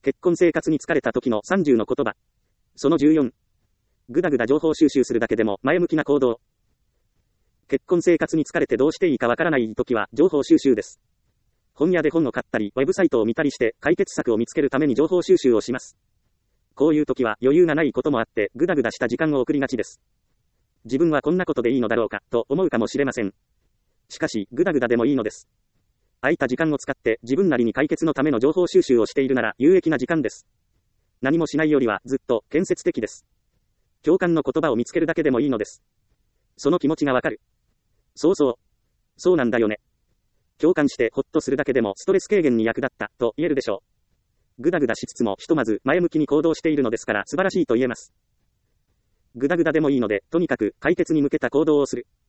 結婚生活に疲れた時の30の言葉。その14。ぐだぐだ情報収集するだけでも前向きな行動。結婚生活に疲れてどうしていいかわからない時は情報収集です。本屋で本を買ったり、ウェブサイトを見たりして解決策を見つけるために情報収集をします。こういう時は余裕がないこともあってぐだぐだした時間を送りがちです。自分はこんなことでいいのだろうかと思うかもしれません。しかし、ぐだぐだでもいいのです。空いた時間を使って自分なりに解決のための情報収集をしているなら有益な時間です。何もしないよりはずっと建設的です。共感の言葉を見つけるだけでもいいのです。その気持ちがわかる。そうそう。そうなんだよね。共感してほっとするだけでもストレス軽減に役立ったと言えるでしょう。ぐだぐだしつつもひとまず前向きに行動しているのですから素晴らしいと言えます。ぐだぐだでもいいので、とにかく解決に向けた行動をする。